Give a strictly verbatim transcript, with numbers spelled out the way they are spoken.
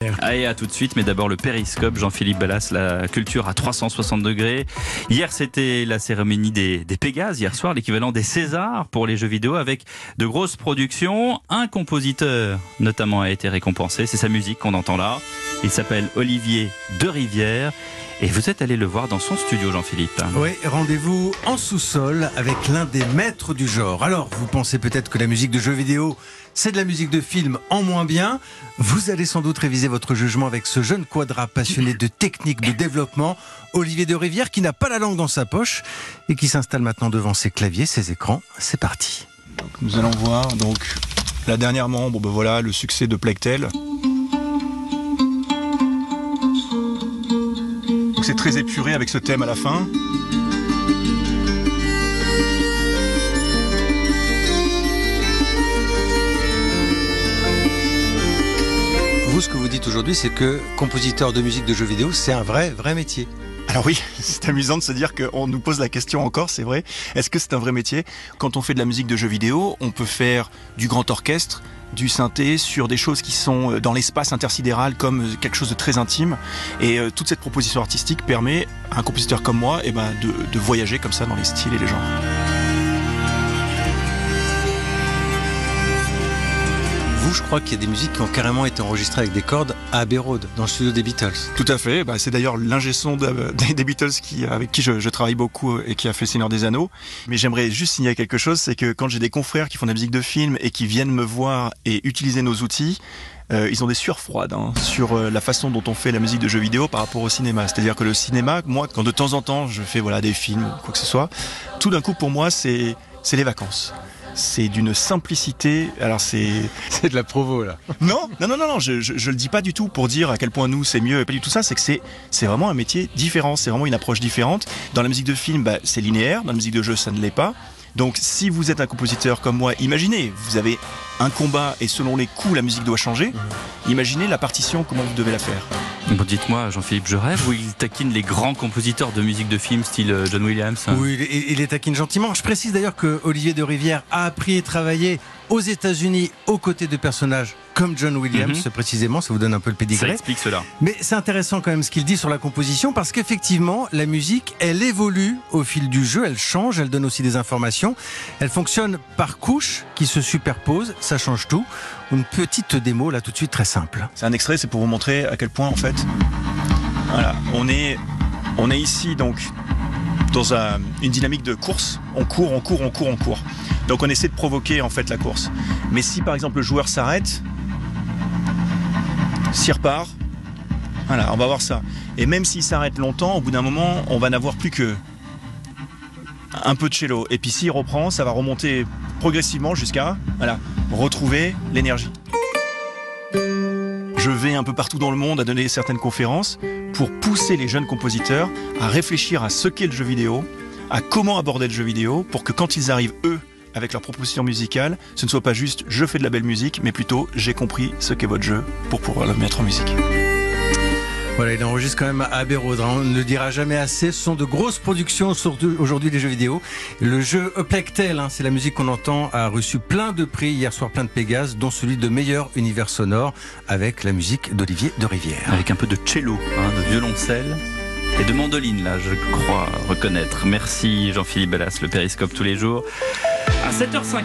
Allez, à tout de suite, mais d'abord le périscope. Jean-Philippe Ballas, la culture à trois cent soixante degrés. Hier, c'était la cérémonie des, des Pégases, hier soir, l'équivalent des Césars pour les jeux vidéo, avec de grosses productions. Un compositeur, notamment, a été récompensé. C'est sa musique qu'on entend là. Il s'appelle Olivier de Rivière. Et vous êtes allé le voir dans son studio, Jean-Philippe. Oui, rendez-vous en sous-sol avec l'un des maîtres du genre. Alors, vous pensez peut-être que la musique de jeux vidéo, c'est de la musique de film en moins bien. Vous allez sans doute réviser votre jugement avec ce jeune quadra passionné de technique de développement, Olivier de Rivière, qui n'a pas la langue dans sa poche et qui s'installe maintenant devant ses claviers, ses écrans. C'est parti. Donc, nous allons voir donc la dernière membre, ben voilà, le succès de Plectel. Donc c'est très épuré avec ce thème à la fin. Vous, ce que vous dites aujourd'hui, c'est que compositeur de musique de jeux vidéo, c'est un vrai, vrai métier. Alors oui, c'est amusant de se dire qu'on nous pose la question encore, c'est vrai. Est-ce que c'est un vrai métier ? Quand on fait de la musique de jeux vidéo, on peut faire du grand orchestre, du synthé, sur des choses qui sont dans l'espace intersidéral comme quelque chose de très intime. Et euh, toute cette proposition artistique permet à un compositeur comme moi eh ben, de, de voyager comme ça dans les styles et les genres. Vous, je crois qu'il y a des musiques qui ont carrément été enregistrées avec des cordes à Abbey Road, dans le studio des Beatles. Tout à fait, bah, c'est d'ailleurs l'ingé son de, de, des Beatles qui, avec qui je, je travaille beaucoup et qui a fait le Seigneur des Anneaux. Mais j'aimerais juste signaler quelque chose, c'est que quand j'ai des confrères qui font de la musique de film et qui viennent me voir et utiliser nos outils, euh, ils ont des sueurs froides hein, sur euh, la façon dont on fait la musique de jeux vidéo par rapport au cinéma. C'est-à-dire que le cinéma, moi, quand de temps en temps je fais voilà, des films ou quoi que ce soit, tout d'un coup pour moi c'est, c'est les vacances. C'est d'une simplicité. Alors c'est c'est de la provo là. Non, non, non, non, non. Je, je, je le dis pas du tout pour dire à quel point nous c'est mieux et pas du tout ça. C'est que c'est c'est vraiment un métier différent. C'est vraiment une approche différente. Dans la musique de film, bah, c'est linéaire. Dans la musique de jeu, ça ne l'est pas. Donc si vous êtes un compositeur comme moi, imaginez, vous avez un combat et selon les coups la musique doit changer. Imaginez la partition, comment vous devez la faire. Bon, dites-moi, Jean-Philippe, je rêve ou il taquine les grands compositeurs de musique de film style John Williams? Oui, il, il les taquine gentiment. Je précise d'ailleurs que Olivier de Rivière a appris et travaillé aux États-Unis aux côtés de personnages comme John Williams, mm-hmm. précisément, ça vous donne un peu le pédigré. Ça explique cela. Mais c'est intéressant quand même ce qu'il dit sur la composition, parce qu'effectivement, la musique, elle évolue au fil du jeu, elle change, elle donne aussi des informations. Elle fonctionne par couches qui se superposent, ça change tout. Une petite démo, là, tout de suite, très simple. C'est un extrait, c'est pour vous montrer à quel point, en fait, voilà, on est, on est ici, donc, dans un, une dynamique de course. On court, on court, on court, on court. Donc on essaie de provoquer en fait la course. Mais si par exemple le joueur s'arrête, s'il repart, voilà, on va voir ça. Et même s'il s'arrête longtemps, au bout d'un moment, on va n'avoir plus que un peu de cello. Et puis s'il reprend, ça va remonter progressivement jusqu'à voilà, retrouver l'énergie. Je vais un peu partout dans le monde à donner certaines conférences pour pousser les jeunes compositeurs à réfléchir à ce qu'est le jeu vidéo, à comment aborder le jeu vidéo, pour que quand ils arrivent, eux, avec leur proposition musicale, ce ne soit pas juste « je fais de la belle musique », mais plutôt « j'ai compris ce qu'est votre jeu » pour pouvoir le mettre en musique. Voilà, il enregistre quand même à Abbey Road, hein. On ne le dira jamais assez. Ce sont de grosses productions surtout aujourd'hui des jeux vidéo. Le jeu Plectel, hein, c'est la musique qu'on entend, a reçu plein de prix hier soir, plein de Pégases, dont celui de meilleur univers sonore avec la musique d'Olivier de Rivière. Avec un peu de cello, hein, de violoncelle et de mandoline, là, je crois reconnaître. Merci Jean-Philippe Ballas, le périscope tous les jours. À sept heures cinq.